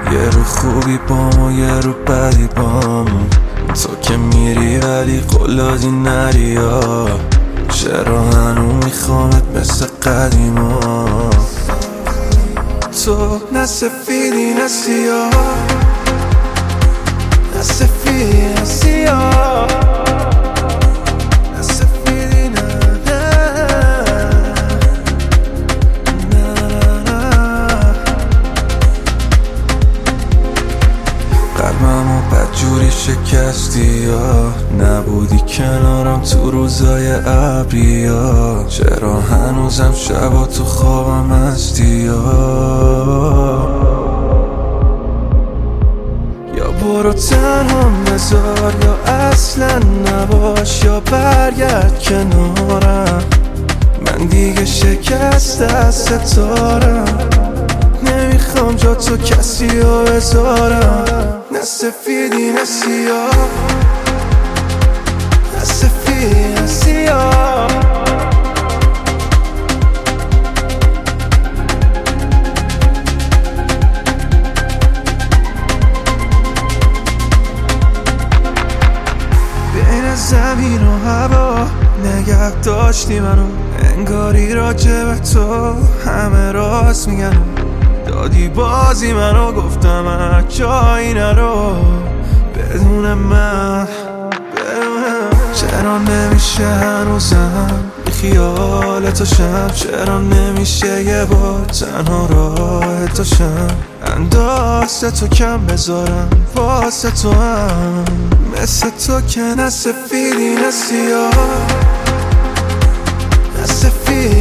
یه رو خوبی بام و یه رو بدی بام. تو که میری ولی قلادی نری ها. چرا هنو میخوامت مثل قدیما؟ تو نه سفیدی نه سیاه، نه سفیدی نه سیاه، نه سفیدی نه قلبمو بدجوری شکستی یا نبودی کنارم تو روزای ابری یا چرا هنوزم شبا تو خوابم هستی یا برو تنها بذار یا اصلا نباش یا برگرد کنارم. من دیگه شکست از ستارم، نمیخوام جا تو کسی رو بذارم. نه سفیدی نه سیاه، نه سفیدی نه سیاه. بین زمین و هوا نگه داشتی منو، انگاری راجب تو همه راست میگن. دادی بازی منو گفتم جایی نرو بدون من. چرا نمیشه هنوزم بی خیال تو شم؟ چرا نمیشه یه بار تنها راه تو شم؟ اندازه تو کم بذارم واسه تو هم، مثل تو که نه سفیدی نه سیاه، نه سفیدی